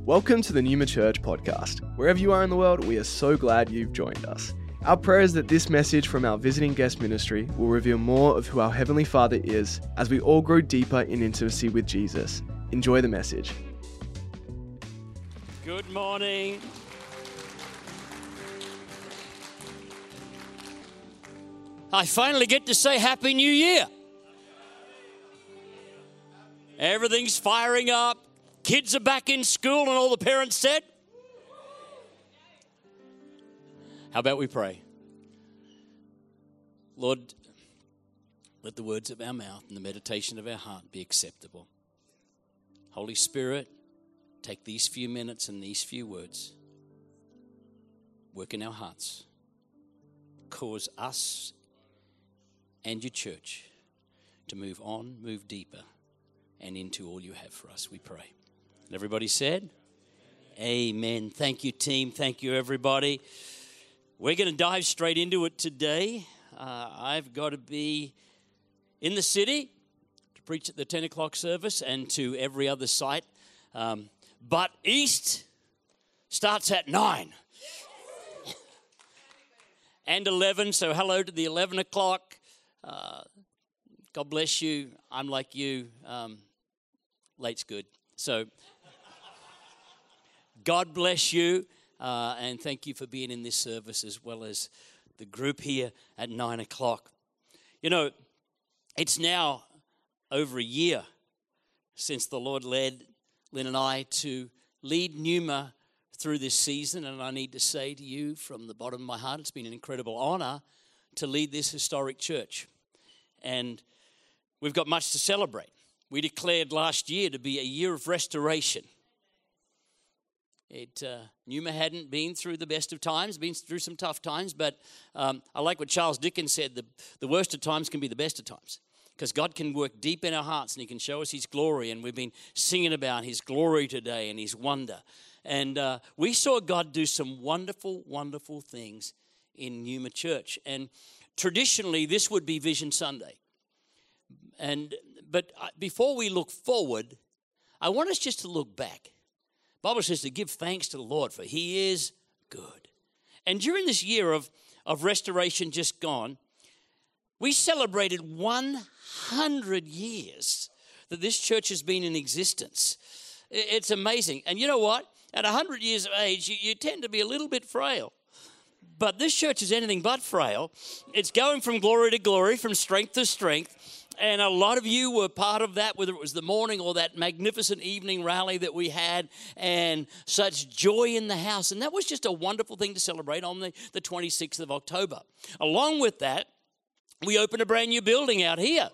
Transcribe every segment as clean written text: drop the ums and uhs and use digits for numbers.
Welcome to the Numa Church podcast. Wherever you are in the world, we are so glad you've joined us. Our prayer is that this message from our visiting guest ministry will reveal more of who our Heavenly Father is as we all grow deeper in intimacy with Jesus. Enjoy the message. Good morning. I finally get to say Happy New Year. Everything's firing up. Kids are back in school, and all the parents said, how about we pray? Lord, let the words of our mouth and the meditation of our heart be acceptable. Holy Spirit, take these few minutes and these few words, work in our hearts, cause us and your church to move on, move deeper, and into all you have for us, we pray. And everybody said, amen. Thank you, team. Thank you, everybody. We're going to dive straight into it today. I've got to be in the city to preach at the 10 o'clock service and to every other site. But East starts at 9 and 11. So hello to the 11 o'clock. God bless you. I'm like you. Late's good. So God bless you, and thank you for being in this service as well as the group here at 9 o'clock. You know, it's now over a year since the Lord led Lynn and I to lead Numa through this season, and I need to say to you from the bottom of my heart, it's been an incredible honor to lead this historic church, and we've got much to celebrate. We declared last year to be a year of restoration. Numa hadn't been through the best of times, been through some tough times, but I like what Charles Dickens said, the worst of times can be the best of times, because God can work deep in our hearts and he can show us his glory, and we've been singing about his glory today and his wonder. And we saw God do some wonderful, wonderful things in Numa Church. And traditionally, this would be Vision Sunday. But before we look forward, I want us just to look back. The Bible says to give thanks to the Lord, for he is good. And during this year of restoration just gone, we celebrated 100 years that this church has been in existence. It's amazing. And you know what? At 100 years of age, you tend to be a little bit frail. But this church is anything but frail. It's going from glory to glory, from strength to strength. And a lot of you were part of that, whether it was the morning or that magnificent evening rally that we had, and such joy in the house. And that was just a wonderful thing to celebrate on the 26th of October. Along with that, we opened a brand new building out here.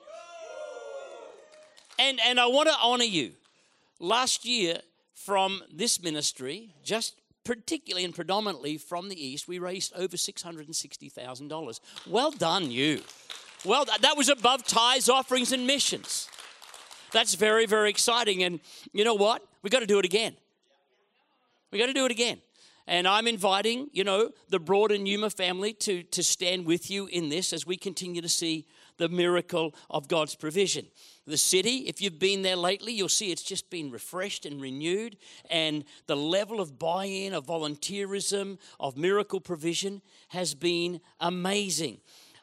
And I want to honor you. Last year, from this ministry, just particularly and predominantly from the East, we raised over $660,000. Well done, you. Well, that was above tithes, offerings, and missions. That's very, very exciting. And you know what? We've got to do it again. We've got to do it again. And I'm inviting, the broader Numa family to stand with you in this as we continue to see the miracle of God's provision. The city, if you've been there lately, you'll see it's just been refreshed and renewed. And the level of buy-in, of volunteerism, of miracle provision has been amazing.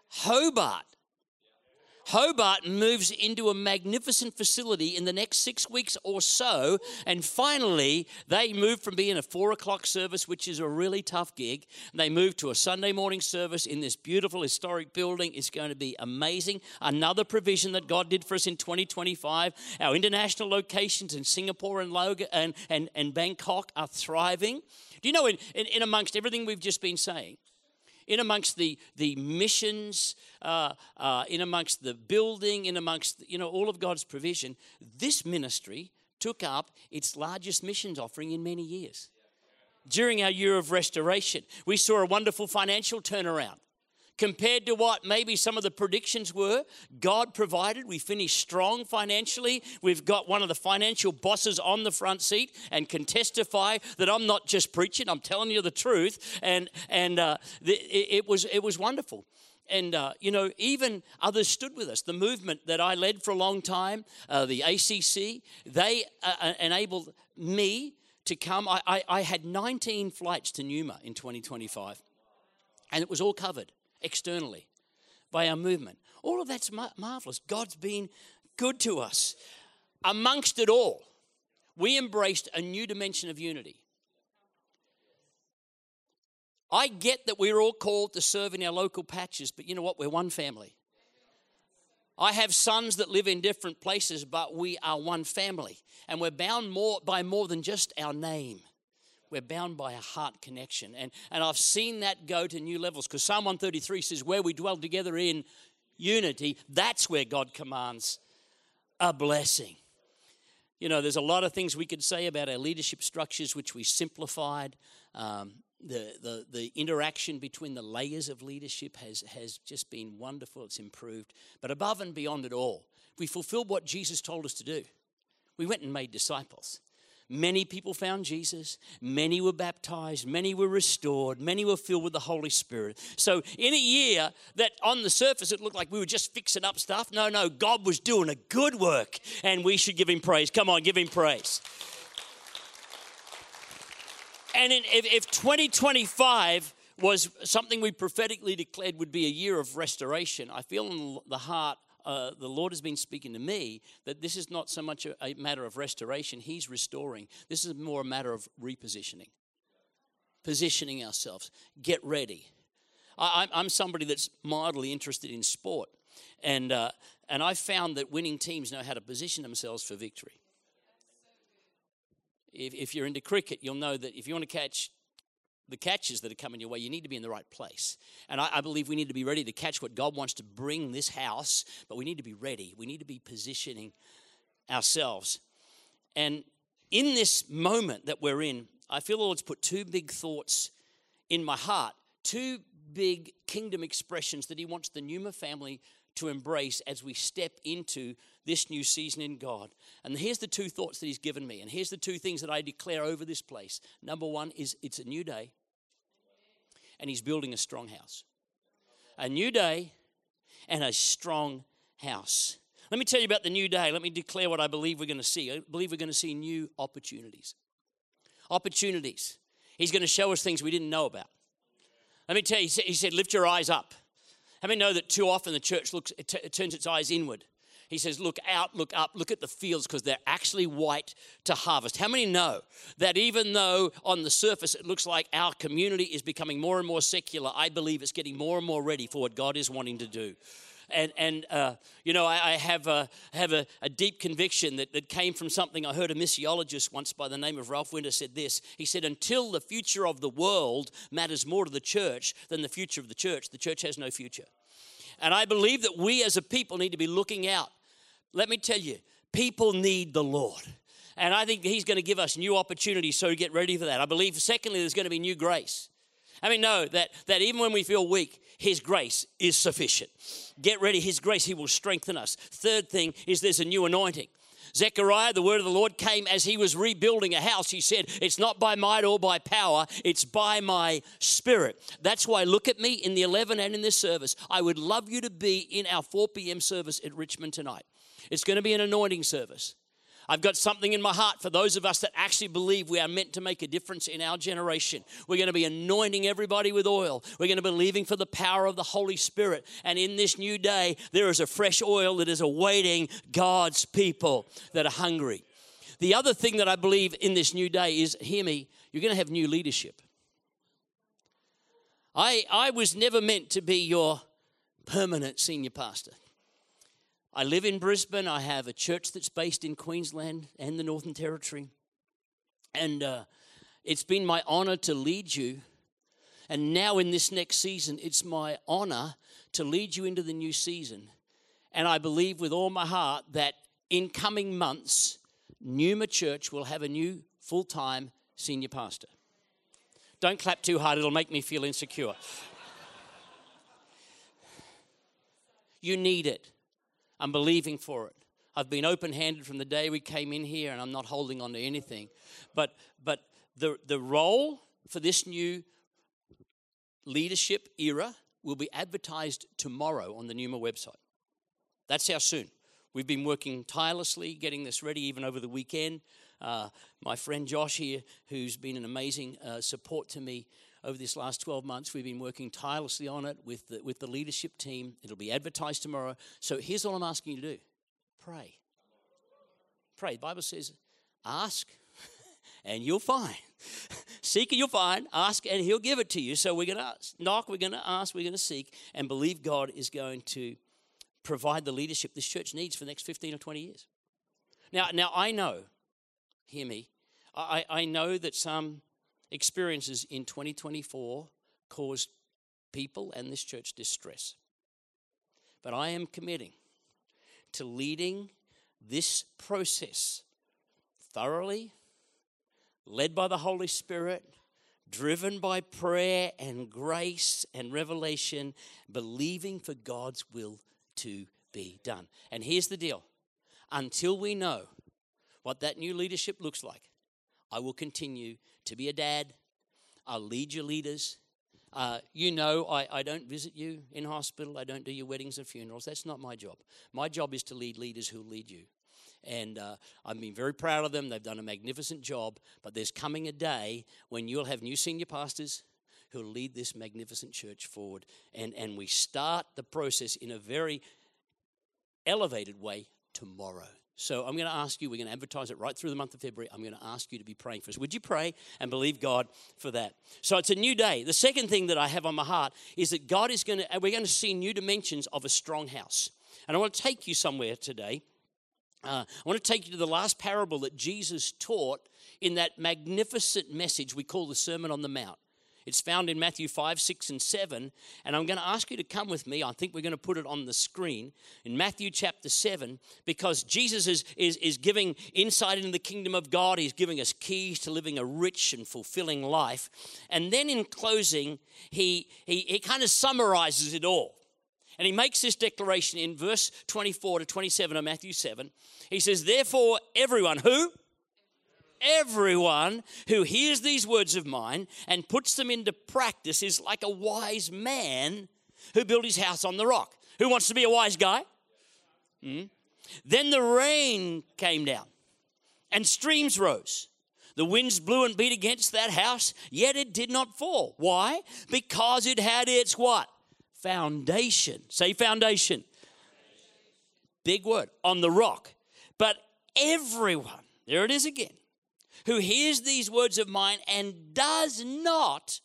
Hobart moves into a magnificent facility in the next 6 weeks or so. And finally, they move from being a 4 o'clock service, which is a really tough gig. And they move to a Sunday morning service in this beautiful historic building. It's going to be amazing. Another provision that God did for us in 2025. Our international locations in Singapore and Logan and Bangkok are thriving. Do you know, in amongst everything we've just been saying, in amongst the missions, in amongst the building, in amongst, all of God's provision, this ministry took up its largest missions offering in many years. During our year of restoration, we saw a wonderful financial turnaround. Compared to what maybe some of the predictions were, God provided. We finished strong financially. We've got one of the financial bosses on the front seat and can testify that I'm not just preaching, I'm telling you the truth. And it was wonderful. And, even others stood with us. The movement that I led for a long time, the ACC, they enabled me to come. I had 19 flights to Numa in 2025, and it was all covered externally by our movement. All of that's marvelous. God's been good to us. Amongst it all, we embraced a new dimension of unity. I get that we're all called to serve in our local patches, but you know what? We're one family. I have sons that live in different places, but we are one family. And we're bound by more than just our name. We're bound by a heart connection. And I've seen that go to new levels, because Psalm 133 says, where we dwell together in unity, that's where God commands a blessing. You know, there's a lot of things we could say about our leadership structures, which we simplified. The interaction between the layers of leadership has just been wonderful. It's improved. But above and beyond it all, we fulfilled what Jesus told us to do. We went and made disciples. Many people found Jesus. Many were baptized. Many were restored. Many were filled with the Holy Spirit. So in a year that on the surface it looked like we were just fixing up stuff, no, God was doing a good work, and we should give him praise. Come on, give him praise. And if 2025 was something we prophetically declared would be a year of restoration, I feel in the heart, the Lord has been speaking to me that this is not so much a matter of restoration. He's restoring. This is more a matter of repositioning, positioning ourselves. Get ready. I'm somebody that's mildly interested in sport, and I found that winning teams know how to position themselves for victory. If you're into cricket, you'll know that if you want to catch the catches that are coming your way, you need to be in the right place. And I believe we need to be ready to catch what God wants to bring this house, but we need to be ready. We need to be positioning ourselves. And in this moment that we're in, I feel the Lord's put two big thoughts in my heart, two big kingdom expressions that he wants the Numa family to embrace as we step into this new season in God. And here's the two thoughts that he's given me. And here's the two things that I declare over this place. Number one is it's a new day. And he's building a strong house. A new day and a strong house. Let me tell you about the new day. Let me declare what I believe we're going to see. I believe we're going to see new opportunities. Opportunities. He's going to show us things we didn't know about. Let me tell you, he said, lift your eyes up. How many know that too often the church turns its eyes inward? He says, look out, look up, look at the fields because they're actually white to harvest. How many know that even though on the surface it looks like our community is becoming more and more secular, I believe it's getting more and more ready for what God is wanting to do. And you know, I have a deep conviction that came from something I heard a missiologist once by the name of Ralph Winter said this. He said, until the future of the world matters more to the church than the future of the church has no future. And I believe that we as a people need to be looking out. Let me tell you, people need the Lord. And I think he's going to give us new opportunities, so get ready for that. I believe, secondly, there's going to be new grace. I mean, know that even when we feel weak, his grace is sufficient. Get ready, his grace, he will strengthen us. Third thing is there's a new anointing. Zechariah, the word of the Lord came as he was rebuilding a house. He said, it's not by might or by power, it's by my spirit. That's why look at me in the 11 and in this service. I would love you to be in our 4 p.m. service at Richmond tonight. It's going to be an anointing service. I've got something in my heart for those of us that actually believe we are meant to make a difference in our generation. We're going to be anointing everybody with oil. We're going to be believing for the power of the Holy Spirit. And in this new day, there is a fresh oil that is awaiting God's people that are hungry. The other thing that I believe in this new day is, hear me, you're going to have new leadership. I was never meant to be your permanent senior pastor. I live in Brisbane. I have a church that's based in Queensland and the Northern Territory. And it's been my honor to lead you. And now in this next season, it's my honor to lead you into the new season. And I believe with all my heart that in coming months, Numa Church will have a new full-time senior pastor. Don't clap too hard. It'll make me feel insecure. You need it. I'm believing for it. I've been open-handed from the day we came in here, and I'm not holding on to anything. But the role for this new leadership era will be advertised tomorrow on the Numa website. That's how soon. We've been working tirelessly, getting this ready even over the weekend. My friend Josh here, who's been an amazing support to me over this last 12 months. We've been working tirelessly on it with the leadership team. It'll be advertised tomorrow. So here's all I'm asking you to do. Pray. Pray. The Bible says, ask and you'll find. Seek and you'll find. Ask and he'll give it to you. So we're going to knock, we're going to ask, we're going to seek, and believe God is going to provide the leadership this church needs for the next 15 or 20 years. Now I know, hear me, I know that some experiences in 2024 caused people and this church distress. But I am committing to leading this process thoroughly, led by the Holy Spirit, driven by prayer and grace and revelation, believing for God's will to be done. And here's the deal. Until we know what that new leadership looks like, I will continue to be a dad. I'll lead your leaders. I don't visit you in hospital. I don't do your weddings and funerals. That's not my job. My job is to lead leaders who lead you. And I've been very proud of them. They've done a magnificent job. But there's coming a day when you'll have new senior pastors who'll lead this magnificent church forward. And we start the process in a very elevated way tomorrow. So I'm going to ask you, we're going to advertise it right through the month of February. I'm going to ask you to be praying for us. Would you pray and believe God for that? So it's a new day. The second thing that I have on my heart is that we're going to see new dimensions of a strong house. And I want to take you somewhere today. I want to take you to the last parable that Jesus taught in that magnificent message we call the Sermon on the Mount. It's found in Matthew 5, 6, and 7. And I'm going to ask you to come with me. I think we're going to put it on the screen in Matthew chapter 7, because Jesus is giving insight into the kingdom of God. He's giving us keys to living a rich and fulfilling life. And then in closing, he kind of summarizes it all. And he makes this declaration in verse 24 to 27 of Matthew 7. He says, therefore, everyone who hears these words of mine and puts them into practice is like a wise man who built his house on the rock. Who wants to be a wise guy? Then the rain came down and streams rose. The winds blew and beat against that house, yet it did not fall. Why? Because it had its what? Foundation. Say foundation. Big word. On the rock. But everyone, there it is again, who hears these words of mine and does not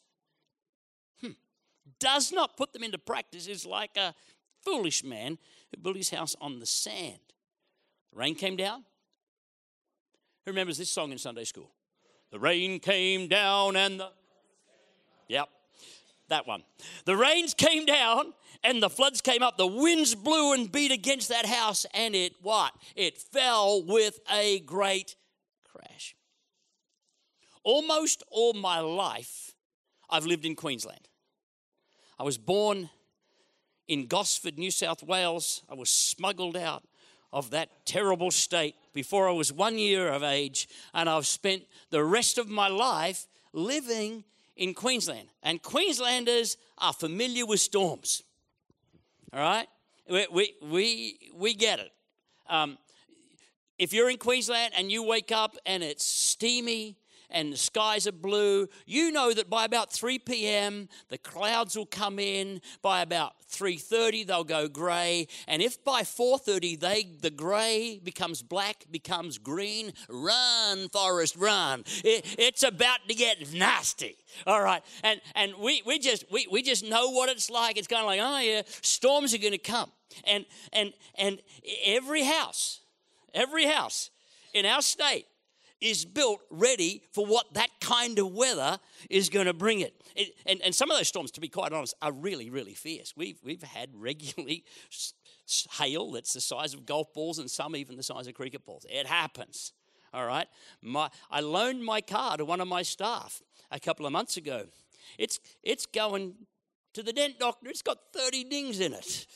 put them into practice is like a foolish man who built his house on the sand. The rain came down. Who remembers this song in Sunday school? The rain came down and Yep, that one. The rains came down and the floods came up. The winds blew and beat against that house, and it what? It fell with a great crash. Almost all my life, I've lived in Queensland. I was born in Gosford, New South Wales. I was smuggled out of that terrible state before I was 1 year of age, and I've spent the rest of my life living in Queensland. And Queenslanders are familiar with storms. All right? We get it. If you're in Queensland and you wake up and it's steamy and the skies are blue, you know that by about 3 p.m. the clouds will come in. By about 3:30 they'll go grey. And if by 4:30 the grey becomes black, becomes green, run, Forrest, run. It's about to get nasty. All right. And we just know what it's like. It's kind of like, oh yeah, storms are going to come. And every house in our state is built ready for what that kind of weather is going to bring it. And some of those storms, to be quite honest, are really, really fierce. We've had regularly hail that's the size of golf balls and some even the size of cricket balls. It happens, all right? I loaned my car to one of my staff a couple of months ago. It's going to the dent doctor. It's got 30 dings in it.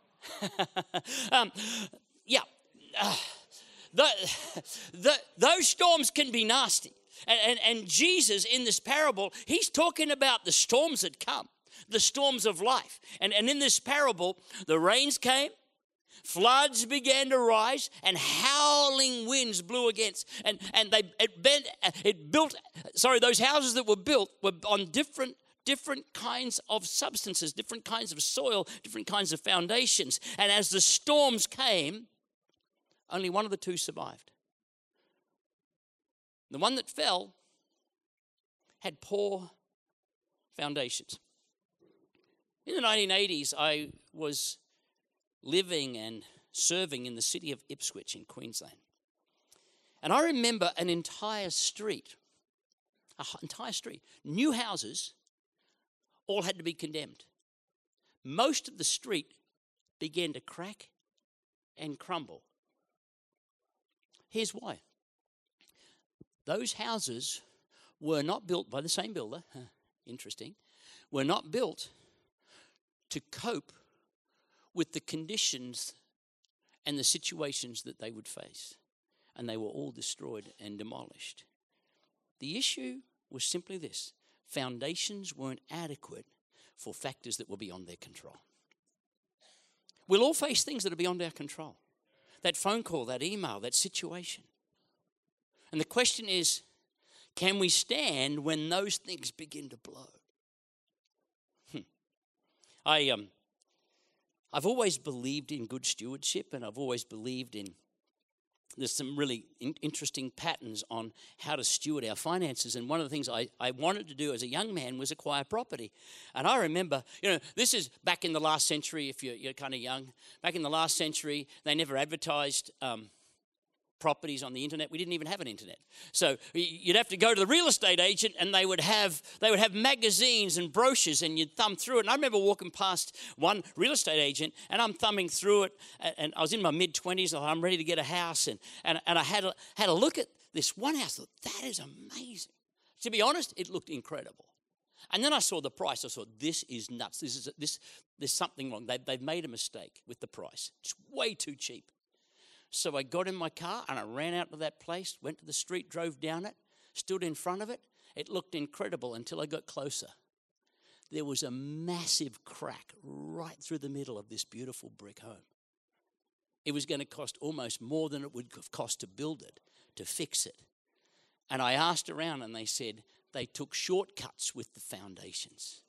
Those storms can be nasty. And Jesus, in this parable, he's talking about the storms that come, the storms of life. And in this parable, the rains came, Floods began to rise, and howling winds blew against. And those houses that were built were on different kinds of substances, different kinds of soil, different kinds of foundations. And as the storms came, only one of the two survived. The one that fell had poor foundations. In the 1980s, I was living and serving in the city of Ipswich in Queensland. And I remember an entire street, new houses, all had to be condemned. Most of the street began to crack and crumble. Here's why. Those houses were not built by the same builder, interesting, were not built to cope with the conditions and the situations that they would face. And they were all destroyed and demolished. The issue was simply this: foundations weren't adequate for factors that were beyond their control. We'll all face things that are beyond our control. That phone call, that email, that situation. And the question is, can we stand when those things begin to blow? I've always believed in good stewardship, and I've always believed in there's some really interesting patterns on how to steward our finances. And one of the things I wanted to do as a young man was acquire property. And I remember, this is back in the last century, if you're kind of young. Back in the last century, they never advertised properties on the internet. We didn't even have an internet. So you'd have to go to the real estate agent, and they would have magazines and brochures, and you'd thumb through it. And I remember walking past one real estate agent, and I'm thumbing through it, and I was in my mid-20s, and I'm ready to get a house, and I had a look at this one house. I thought, that is amazing. To be honest, it looked incredible. And then I saw the price. I thought, this is nuts. There's something wrong. They've made a mistake with the price. It's way too cheap. So I got in my car and I ran out to that place, went to the street, drove down it, stood in front of it. It looked incredible until I got closer. There was a massive crack right through the middle of this beautiful brick home. It was going to cost almost more than it would have cost to build it, to fix it. And I asked around, and they said they took shortcuts with the foundations.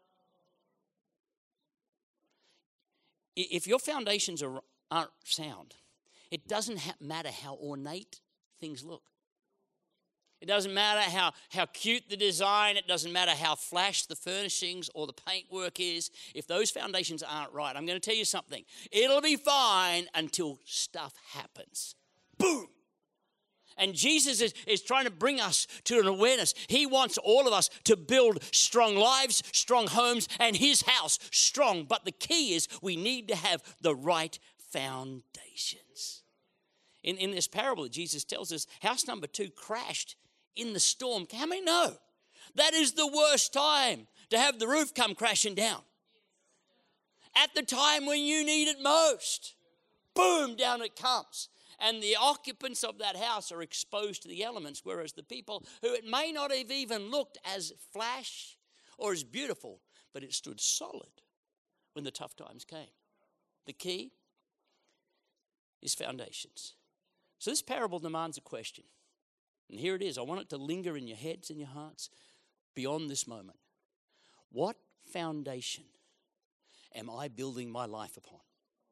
If your foundations aren't sound, it doesn't matter how ornate things look. It doesn't matter how cute the design. It doesn't matter how flash the furnishings or the paintwork is. If those foundations aren't right, I'm going to tell you something. It'll be fine until stuff happens. Boom! And Jesus is trying to bring us to an awareness. He wants all of us to build strong lives, strong homes, and his house strong. But the key is we need to have the right foundations. In this parable that Jesus tells us, house number 2 crashed in the storm. How many know? That is the worst time to have the roof come crashing down. At the time when you need it most. Boom, down it comes. And the occupants of that house are exposed to the elements, whereas the people who it may not have even looked as flash or as beautiful, but it stood solid when the tough times came. The key is foundations. So this parable demands a question. And here it is. I want it to linger in your heads and your hearts beyond this moment. What foundation am I building my life upon?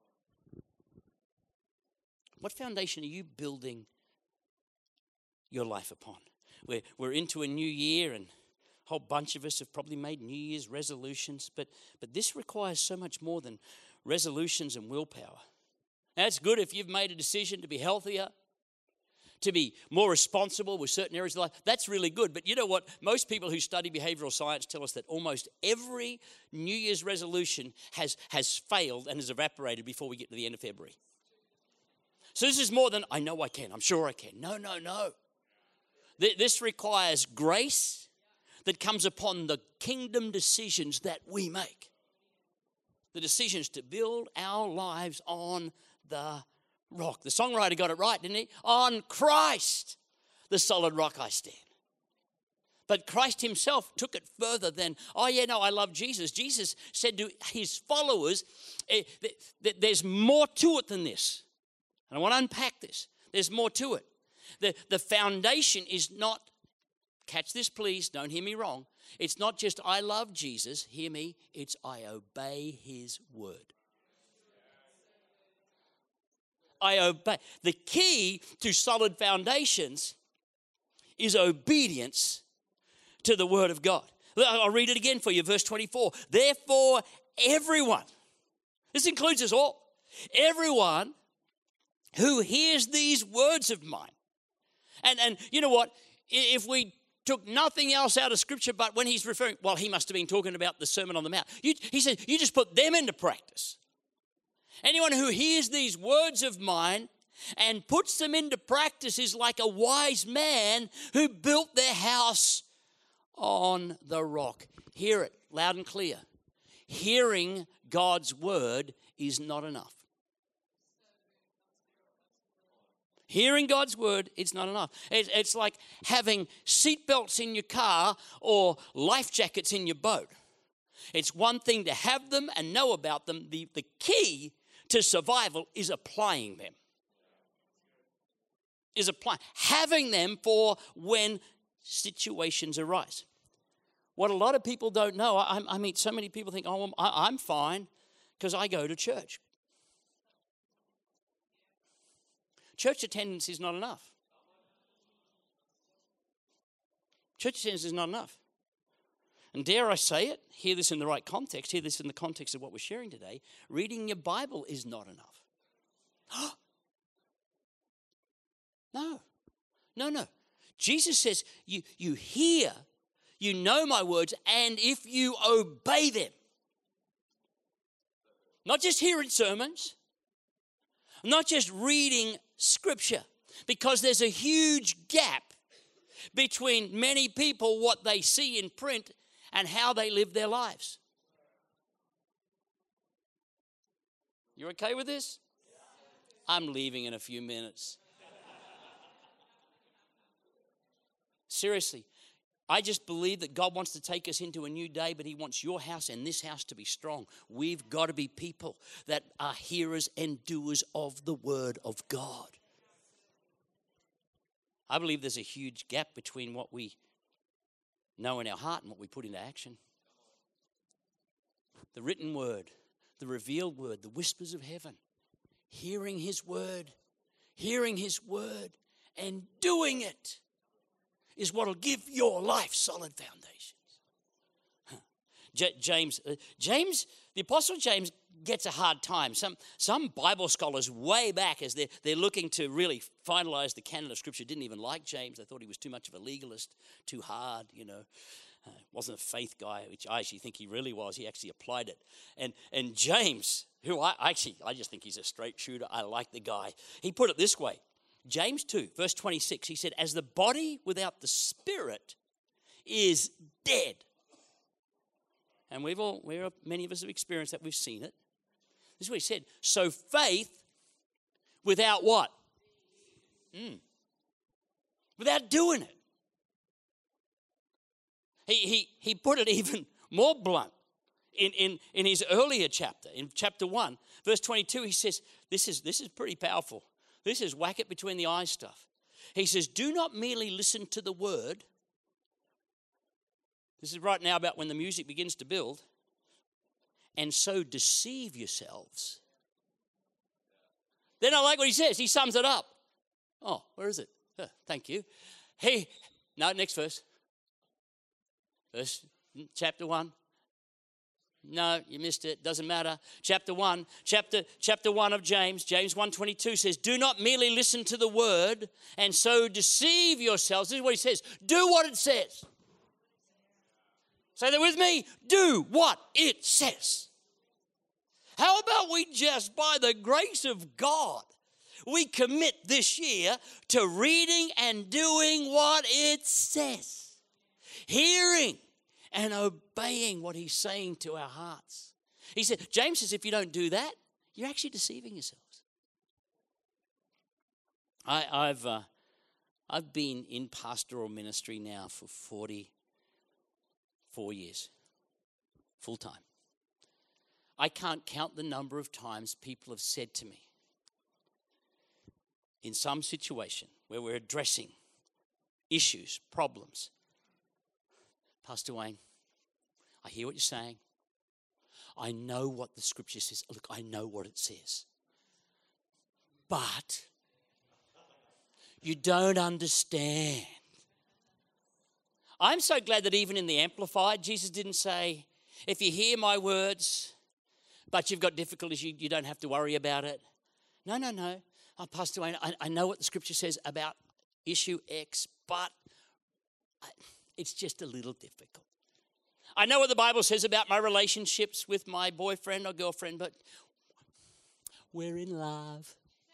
What foundation are you building your life upon? We're into a new year, and a whole bunch of us have probably made New Year's resolutions, but this requires so much more than resolutions and willpower. That's good if you've made a decision to be healthier, to be more responsible with certain areas of life. That's really good. But you know what? Most people who study behavioral science tell us that almost every New Year's resolution has failed and has evaporated before we get to the end of February. So this is more than, I know I can, I'm sure I can. No. This requires grace that comes upon the kingdom decisions that we make. The decisions to build our lives on the rock. The songwriter got it right, didn't he? On Christ, the solid rock I stand. But Christ himself took it further than, oh yeah, no, I love Jesus. Jesus said to his followers, there's more to it than this. And I want to unpack this. There's more to it. The foundation is not, catch this please, don't hear me wrong. It's not just I love Jesus, hear me, it's I obey his word. I obey. The key to solid foundations is obedience to the word of God. I'll read it again for you, verse 24. Therefore, everyone, this includes us all, everyone who hears these words of mine. And you know what? If we took nothing else out of Scripture, but when he's referring, well, he must have been talking about the Sermon on the Mount. He said, you just put them into practice. Anyone who hears these words of mine and puts them into practice is like a wise man who built their house on the rock. Hear it loud and clear. Hearing God's word is not enough. Hearing God's word, it's not enough. It's like having seatbelts in your car or life jackets in your boat. It's one thing to have them and know about them. The key to survival is applying them. Having them for when situations arise. What a lot of people don't know, I meet so many people think, oh, I'm fine because I go to church. Church attendance is not enough. Church attendance is not enough. And dare I say it, hear this in the right context, hear this in the context of what we're sharing today, reading your Bible is not enough. No. Jesus says, you hear, you know my words, and if you obey them, not just hearing sermons, not just reading Scripture, because there's a huge gap between many people, what they see in print, and how they live their lives. You okay with this? I'm leaving in a few minutes. Seriously, I just believe that God wants to take us into a new day, but he wants your house and this house to be strong. We've got to be people that are hearers and doers of the word of God. I believe there's a huge gap between what we know in our heart and what we put into action. The written word, the revealed word, the whispers of heaven, hearing his word and doing it is what will give your life solid foundations. James, the Apostle James gets a hard time. Some Bible scholars way back, as they're looking to really finalize the canon of Scripture, didn't even like James. They thought he was too much of a legalist, too hard, wasn't a faith guy, which I actually think he really was. He actually applied it. And James, who I just think he's a straight shooter. I like the guy. He put it this way. James 2, verse 26, he said, as the body without the spirit is dead. And many of us have experienced that. We've seen it. This is what he said. So faith without what? Without doing it. He put it even more blunt in his earlier chapter, in chapter 1, verse 22, he says, this is pretty powerful. This is whack it between the eyes stuff. He says, do not merely listen to the word. This is right now about when the music begins to build. And so deceive yourselves. Then I like what he says. He sums it up. Oh, where is it? Thank you. Next verse. Chapter 1. No, you missed it. Doesn't matter. Chapter 1 of James 1:22 says, do not merely listen to the word and so deceive yourselves. This is what he says. Do what it says. Say that with me. Do what it says. How about we just, by the grace of God, we commit this year to reading and doing what it says. Hearing and obeying what he's saying to our hearts. He said, James says, if you don't do that, you're actually deceiving yourselves. I've been in pastoral ministry now for 4 years, full time. I can't count the number of times people have said to me, in some situation where we're addressing issues, problems, Pastor Wayne, I hear what you're saying. I know what the scripture says. Look, I know what it says. But you don't understand. I'm so glad that even in the Amplified, Jesus didn't say, if you hear my words, but you've got difficulties, you don't have to worry about it. No. Oh, Pastor Wayne, I know what the scripture says about issue X, but it's just a little difficult. I know what the Bible says about my relationships with my boyfriend or girlfriend, but we're in love.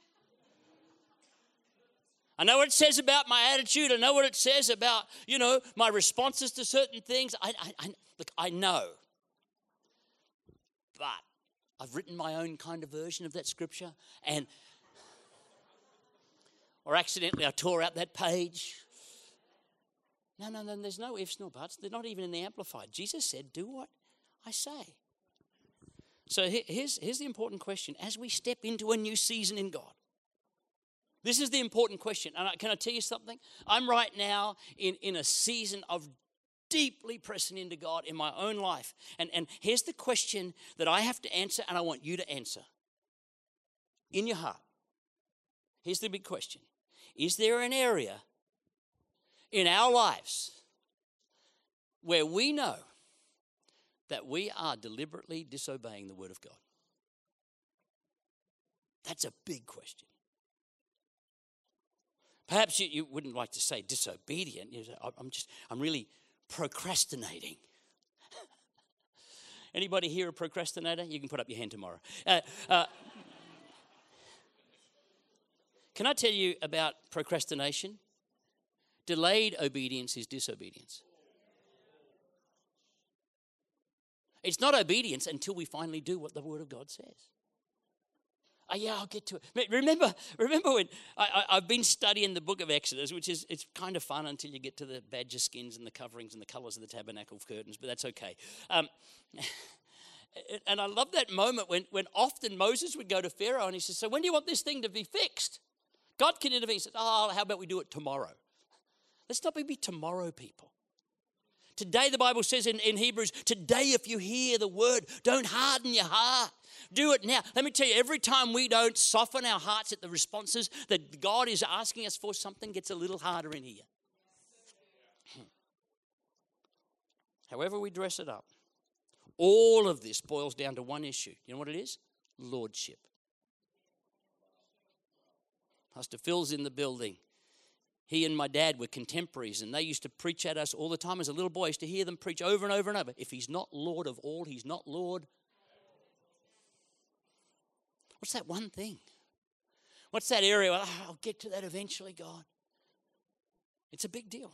I know what it says about my attitude. I know what it says about, my responses to certain things. Look, I know. But I've written my own kind of version of that scripture, or accidentally I tore out that page. No, there's no ifs nor buts. They're not even in the Amplified. Jesus said, do what I say. So here's the important question. As we step into a new season in God, this is the important question. And can I tell you something? I'm right now in a season of deeply pressing into God in my own life. And here's the question that I have to answer, and I want you to answer. In your heart, here's the big question. Is there an area in our lives where we know that we are deliberately disobeying the word of God? That's a big question. Perhaps you wouldn't like to say disobedient. You say, I'm really procrastinating. Anybody here a procrastinator? You can put up your hand tomorrow. Can I tell you about procrastination? Delayed obedience is disobedience. It's not obedience until we finally do what the Word of God says. I'll get to it. Remember when I've been studying the book of Exodus, it's kind of fun until you get to the badger skins and the coverings and the colours of the tabernacle curtains, but that's okay. And I love that moment when often Moses would go to Pharaoh and he says, so when do you want this thing to be fixed? God can intervene. He says, how about we do it tomorrow? Let's not be tomorrow people. Today, the Bible says in Hebrews, today if you hear the word, don't harden your heart. Do it now. Let me tell you, every time we don't soften our hearts at the responses that God is asking us for, something gets a little harder in here. However we dress it up, all of this boils down to one issue. You know what it is? Lordship. Pastor Phil's in the building. He and my dad were contemporaries, and they used to preach at us all the time. As a little boy, I used to hear them preach over and over and over. If he's not Lord of all, he's not Lord. What's that one thing? What's that area? Well, I'll get to that eventually, God. It's a big deal.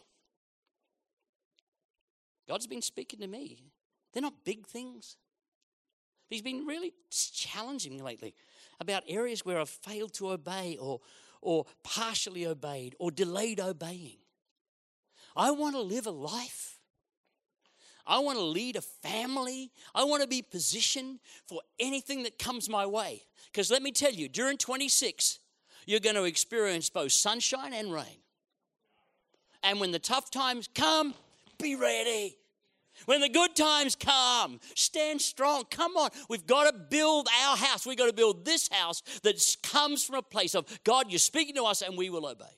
God's been speaking to me. They're not big things. He's been really challenging me lately about areas where I've failed to obey or partially obeyed or delayed obeying. I want to live a life. I want to lead a family. I want to be positioned for anything that comes my way. Because let me tell you, during 26, you're going to experience both sunshine and rain. And when the tough times come, be ready. When the good times come, stand strong. Come on. We've got to build our house. We've got to build this house that comes from a place of, God, you're speaking to us and we will obey.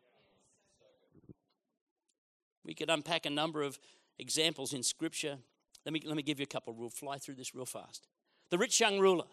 We could unpack a number of examples in Scripture. Let me give you a couple. We'll fly through this real fast. The rich young ruler.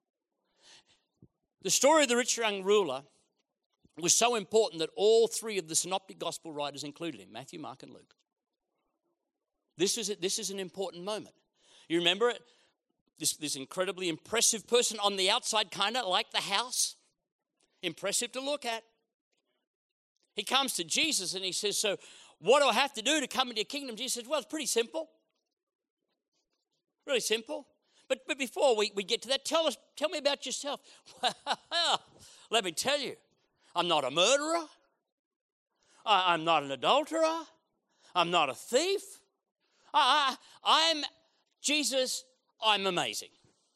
The story of the rich young ruler was so important that all three of the synoptic gospel writers included him, Matthew, Mark, and Luke. This is an important moment. You remember it? This incredibly impressive person on the outside, kind of like the house. Impressive to look at. He comes to Jesus and he says, so what do I have to do to come into your kingdom? Jesus says, well, it's pretty simple. Really simple. But before we get to that, tell me about yourself. Well, let me tell you, I'm not a murderer. I'm not an adulterer. I'm not a thief. I'm Jesus, I'm amazing.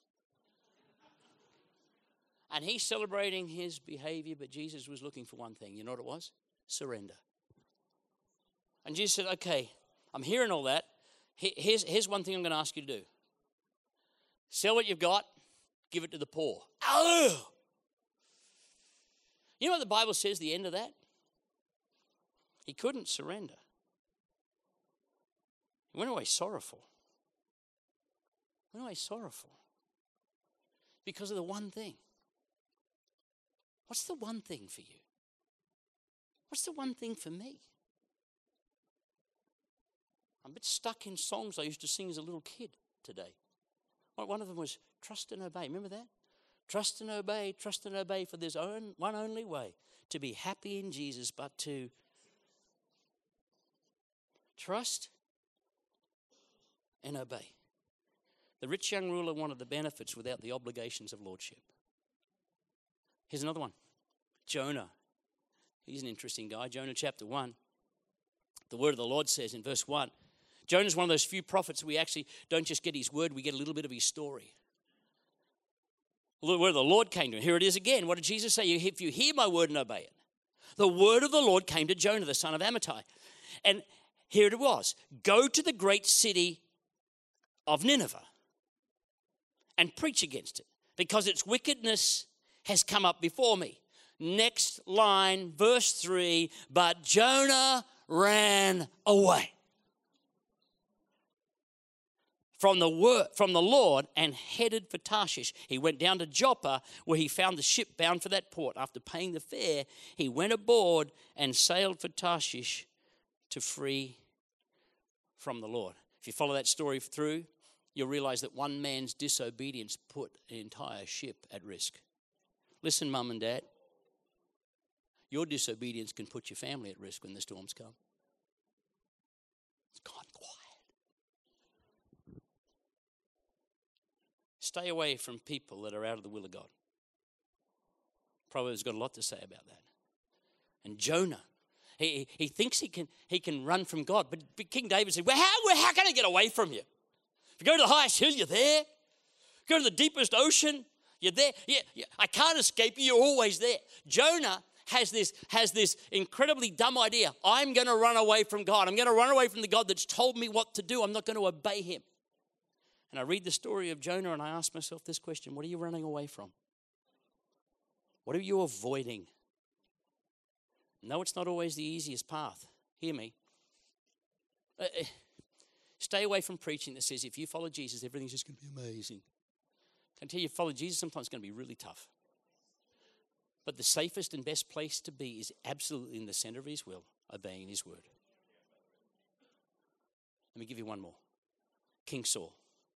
And he's celebrating his behavior, but Jesus was looking for one thing. You know what it was? Surrender. And Jesus said, okay, I'm hearing all that. Here's one thing I'm going to ask you to do. Sell what you've got, give it to the poor. Oh! You know what the Bible says, the end of that? He couldn't surrender. He went away sorrowful. Went away sorrowful. Because of the one thing. What's the one thing for you? What's the one thing for me? I'm a bit stuck in songs I used to sing as a little kid today. One of them was trust and obey. Remember that? Trust and obey, for there's one only way to be happy in Jesus, but to trust and obey. The rich young ruler wanted the benefits without the obligations of lordship. Here's another one. Jonah. He's an interesting guy. Jonah chapter 1. The word of the Lord says in verse 1, Jonah's one of those few prophets we actually don't just get his word, we get a little bit of his story. The word of the Lord came to him. Here it is again. What did Jesus say? If you hear my word and obey it. The word of the Lord came to Jonah, the son of Amittai. And here it was. Go to the great city of Nineveh and preach against it, because its wickedness has come up before me. Next line, verse 3, but Jonah ran away from the Lord and headed for Tarshish. He went down to Joppa, where he found the ship bound for that port. After paying the fare, he went aboard and sailed for Tarshish to free from the Lord. If you follow that story through, you'll realize that one man's disobedience put an entire ship at risk. Listen, Mum and Dad, your disobedience can put your family at risk when the storms come. It's gone quiet. Stay away from people that are out of the will of God. Proverbs got a lot to say about that. And Jonah, he thinks he can run from God, but King David said, well, how can I get away from you? If you go to the highest hill, you're there. Go to the deepest ocean, you're there. Yeah, I can't escape you, you're always there. Jonah has this incredibly dumb idea. I'm going to run away from God. I'm going to run away from the God that's told me what to do. I'm not going to obey him. And I read the story of Jonah and I ask myself this question: what are you running away from? What are you avoiding? No, it's not always the easiest path. Hear me. Stay away from preaching that says if you follow Jesus, everything's just going to be amazing. Until you follow Jesus, sometimes it's going to be really tough. But the safest and best place to be is absolutely in the center of his will, obeying his word. Let me give you one more. King Saul.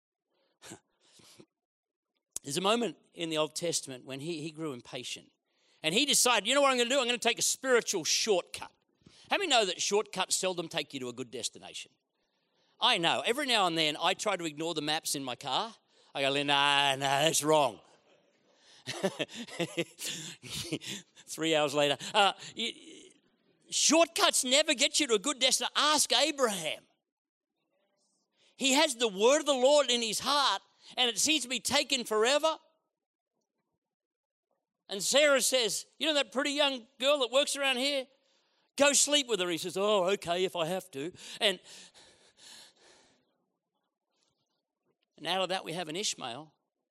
There's a moment in the Old Testament when he grew impatient. And he decided, you know what I'm going to do? I'm going to take a spiritual shortcut. How many know that shortcuts seldom take you to a good destination? I know. Every now and then I try to ignore the maps in my car. I go, nah, that's wrong. 3 hours later. Shortcuts never get you to a good destination. Ask Abraham. He has the word of the Lord in his heart, and it seems to be taking forever. And Sarah says, you know that pretty young girl that works around here? Go sleep with her. He says, oh, okay, if I have to. And out of that we have an Ishmael.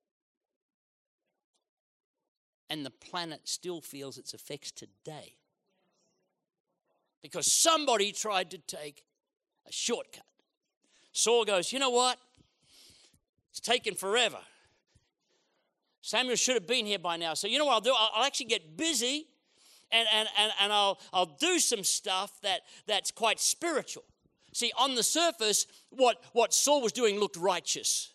And the planet still feels its effects today. Because somebody tried to take a shortcut. Saul goes, you know what? It's taken forever. Samuel should have been here by now. So you know what I'll do? I'll actually get busy and I'll do some stuff that's quite spiritual. See, on the surface, what Saul was doing looked righteous.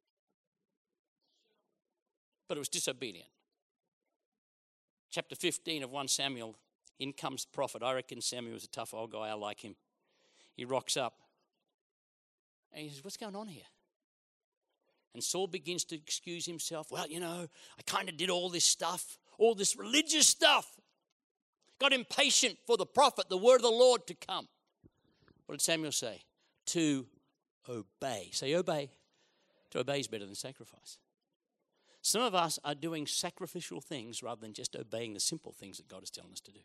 But it was disobedient. Chapter 15 of 1 Samuel, in comes the prophet. I reckon Samuel was a tough old guy. I like him. He rocks up. And he says, what's going on here? And Saul begins to excuse himself. Well, you know, I kind of did all this stuff, all this religious stuff. Got impatient for the prophet, the word of the Lord to come. What did Samuel say? To obey. Say obey. To obey is better than sacrifice. Some of us are doing sacrificial things rather than just obeying the simple things that God is telling us to do.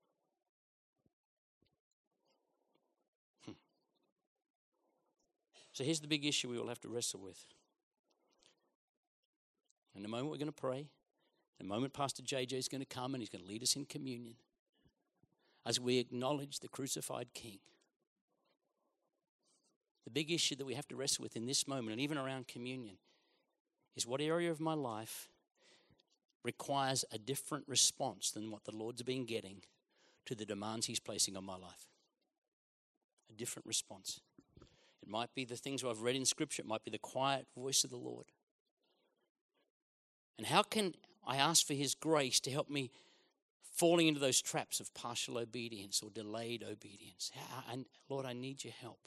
So here's the big issue we will have to wrestle with. In a moment we're going to pray. In a moment Pastor JJ is going to come and he's going to lead us in communion as we acknowledge the crucified King. The big issue that we have to wrestle with in this moment and even around communion is what area of my life requires a different response than what the Lord's been getting to the demands he's placing on my life. A different response. It might be the things I've read in Scripture. It might be the quiet voice of the Lord. And how can I ask for his grace to help me falling into those traps of partial obedience or delayed obedience? And Lord, I need your help.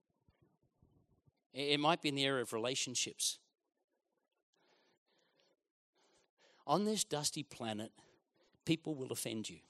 It might be in the area of relationships. On this dusty planet, people will offend you,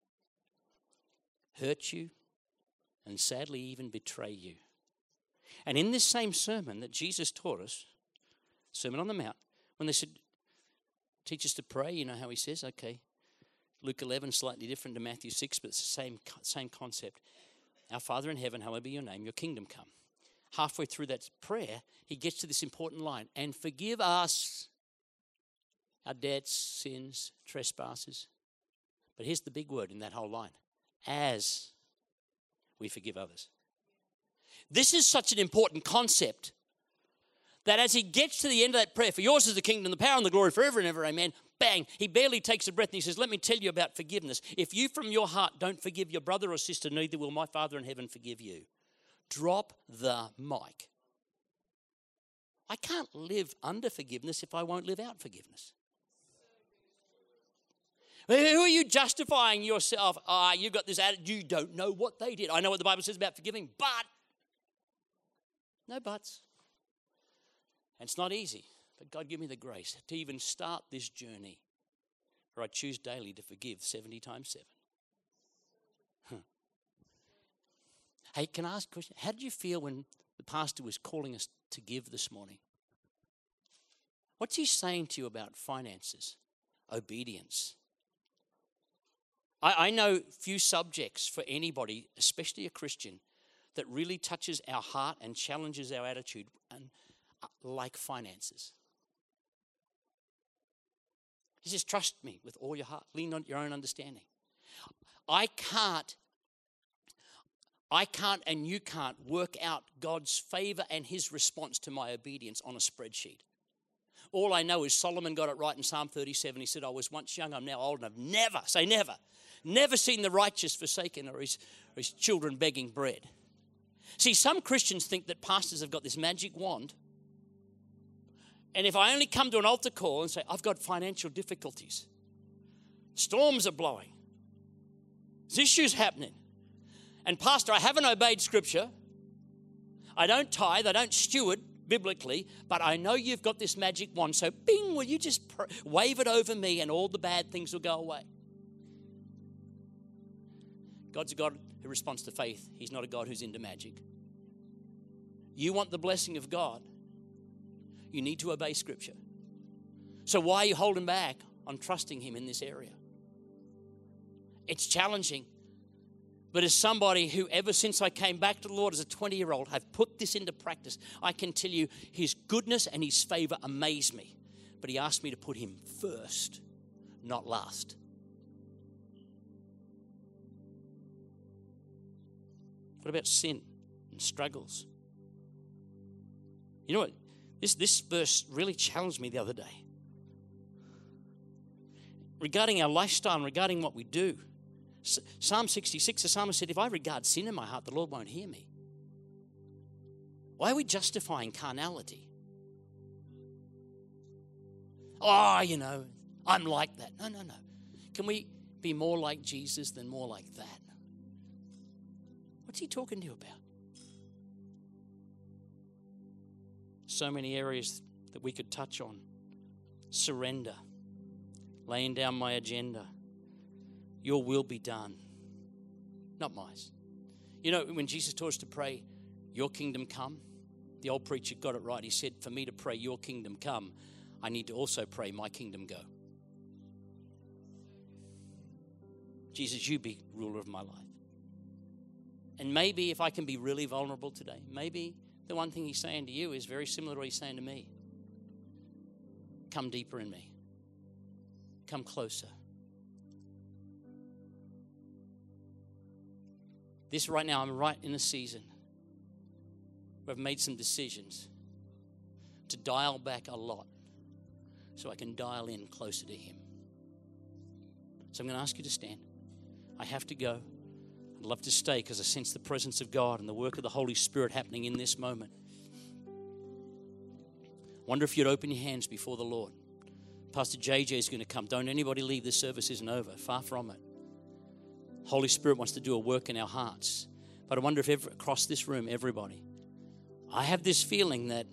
hurt you, and sadly even betray you. And in this same sermon that Jesus taught us, Sermon on the Mount, when they said, teach us to pray, you know how he says, okay, Luke 11, slightly different to Matthew 6, but it's the same concept. Our Father in heaven, hallowed be your name, your kingdom come. Halfway through that prayer, he gets to this important line, and forgive us our debts, sins, trespasses. But here's the big word in that whole line, as we forgive others. This is such an important concept that as he gets to the end of that prayer, for yours is the kingdom, the power, and the glory forever and ever, amen, bang, he barely takes a breath and he says, let me tell you about forgiveness. If you from your heart don't forgive your brother or sister, neither will my Father in heaven forgive you. Drop the mic. I can't live under forgiveness if I won't live out forgiveness. Who are you justifying yourself? You've got this attitude, you don't know what they did. I know what the Bible says about forgiving, but no buts. And it's not easy, but God give me the grace to even start this journey where I choose daily to forgive 70 times 7. Hey, can I ask a question? How did you feel when the pastor was calling us to give this morning? What's he saying to you about finances, obedience? I know few subjects for anybody, especially a Christian, that really touches our heart and challenges our attitude like finances. He says, trust me with all your heart. Lean on your own understanding. I can't and you can't work out God's favor and his response to my obedience on a spreadsheet. All I know is Solomon got it right in Psalm 37. He said, I was once young, I'm now old, and I've never seen the righteous forsaken or his children begging bread. See, some Christians think that pastors have got this magic wand, and if I only come to an altar call and say, I've got financial difficulties, storms are blowing, there's issues happening, and pastor, I haven't obeyed Scripture, I don't tithe, I don't steward biblically, but I know you've got this magic wand, so bing, will you just wave it over me and all the bad things will go away. God's a God who responds to faith. He's not a God who's into magic. You want the blessing of God, you need to obey Scripture. So why are you holding back on trusting him in this area? It's challenging. But as somebody who ever since I came back to the Lord as a 20-year-old, have put this into practice, I can tell you his goodness and his favor amaze me. But he asked me to put him first, not last. What about sin and struggles? You know what? This verse really challenged me the other day. Regarding our lifestyle and regarding what we do. Psalm 66, the psalmist said, if I regard sin in my heart, the Lord won't hear me. Why are we justifying carnality? Oh, I'm like that. No. Can we be more like Jesus than more like that? What's he talking to you about? So many areas that we could touch on. Surrender. Laying down my agenda. Your will be done, not mine. You know, when Jesus taught us to pray, your kingdom come, The old preacher got it right. He said, for me to pray your kingdom come, I need to also pray my kingdom go. Jesus, you be ruler of my life. And maybe if I can be really vulnerable today, maybe the one thing he's saying to you is very similar to what he's saying to me. Come deeper in me. Come closer. This right now, I'm right in a season where I've made some decisions to dial back a lot so I can dial in closer to him. So I'm going to ask you to stand. I have to go. I'd love to stay because I sense the presence of God and the work of the Holy Spirit happening in this moment. Wonder if you'd open your hands before the Lord. Pastor JJ is going to come. Don't anybody leave. This service isn't over. Far from it. Holy Spirit wants to do a work in our hearts. But I wonder if across this room, everybody, I have this feeling that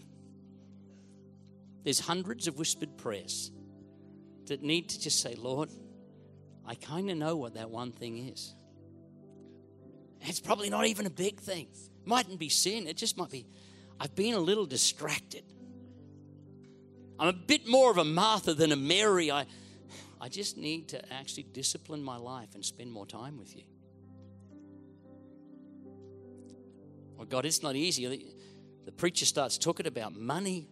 there's hundreds of whispered prayers that need to just say, Lord, I kind of know what that one thing is. It's probably not even a big thing. Mightn't be sin. It just might be, I've been a little distracted. I'm a bit more of a Martha than a Mary. I just need to actually discipline my life and spend more time with you. Well, God, it's not easy. The preacher starts talking about money.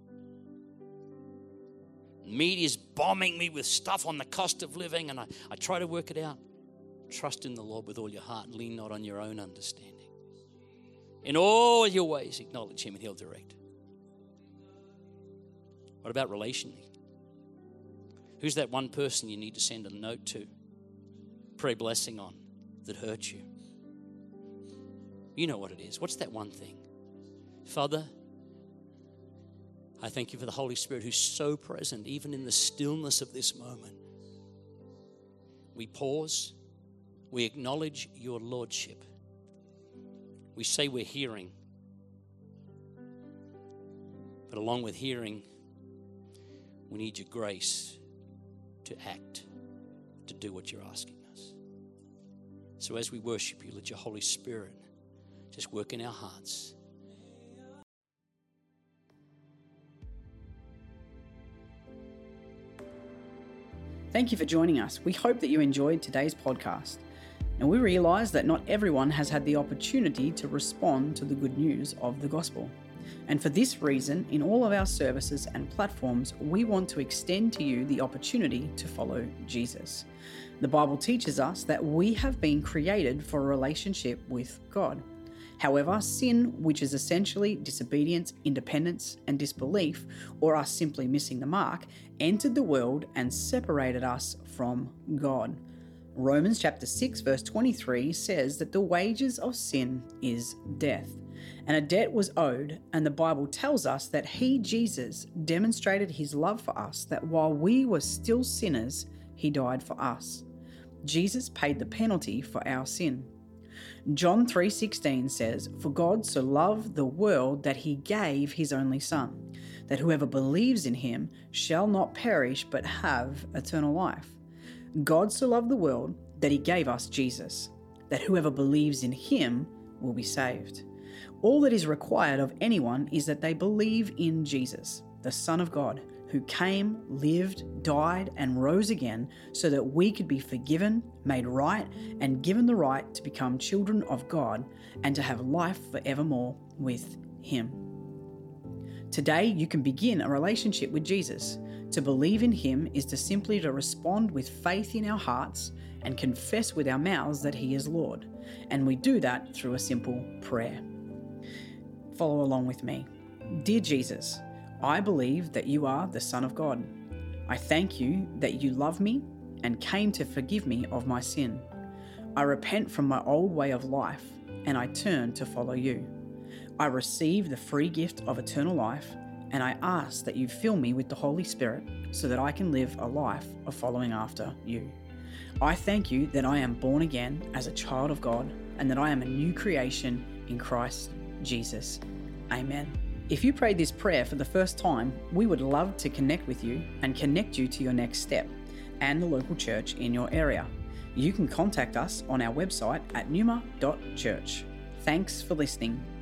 Media's bombing me with stuff on the cost of living, and I try to work it out. Trust in the Lord with all your heart and lean not on your own understanding. In all your ways, acknowledge him and he'll direct. What about relationally? Who's that one person you need to send a note to, pray blessing on, that hurt you? You know what it is. What's that one thing? Father, I thank you for the Holy Spirit who's so present, even in the stillness of this moment. We pause. We acknowledge your lordship. We say we're hearing. But along with hearing, we need your grace to act, to do what you're asking us. So as we worship you, let your Holy Spirit just work in our hearts. Thank you for joining us. We hope that you enjoyed today's podcast. Now, we realize that not everyone has had the opportunity to respond to the good news of the gospel. And for this reason, in all of our services and platforms, we want to extend to you the opportunity to follow Jesus. The Bible teaches us that we have been created for a relationship with God. However, sin, which is essentially disobedience, independence, and disbelief, or us simply missing the mark, entered the world and separated us from God. Romans chapter 6 verse 23 says that the wages of sin is death, and a debt was owed, and the Bible tells us that he, Jesus, demonstrated his love for us, that while we were still sinners, he died for us. Jesus paid the penalty for our sin. John 3:16 says, "For God so loved the world that he gave his only Son, that whoever believes in him shall not perish but have eternal life." God so loved the world that he gave us Jesus, that whoever believes in him will be saved. All that is required of anyone is that they believe in Jesus, the Son of God, who came, lived, died, and rose again so that we could be forgiven, made right, and given the right to become children of God and to have life forevermore with him. Today, you can begin a relationship with Jesus. To believe in him is to simply to respond with faith in our hearts and confess with our mouths that he is Lord. And we do that through a simple prayer. Follow along with me. Dear Jesus, I believe that you are the Son of God. I thank you that you love me and came to forgive me of my sin. I repent from my old way of life and I turn to follow you. I receive the free gift of eternal life, and I ask that you fill me with the Holy Spirit so that I can live a life of following after you. I thank you that I am born again as a child of God and that I am a new creation in Christ Jesus. Amen. If you prayed this prayer for the first time, we would love to connect with you and connect you to your next step and the local church in your area. You can contact us on our website at numa.church. Thanks for listening.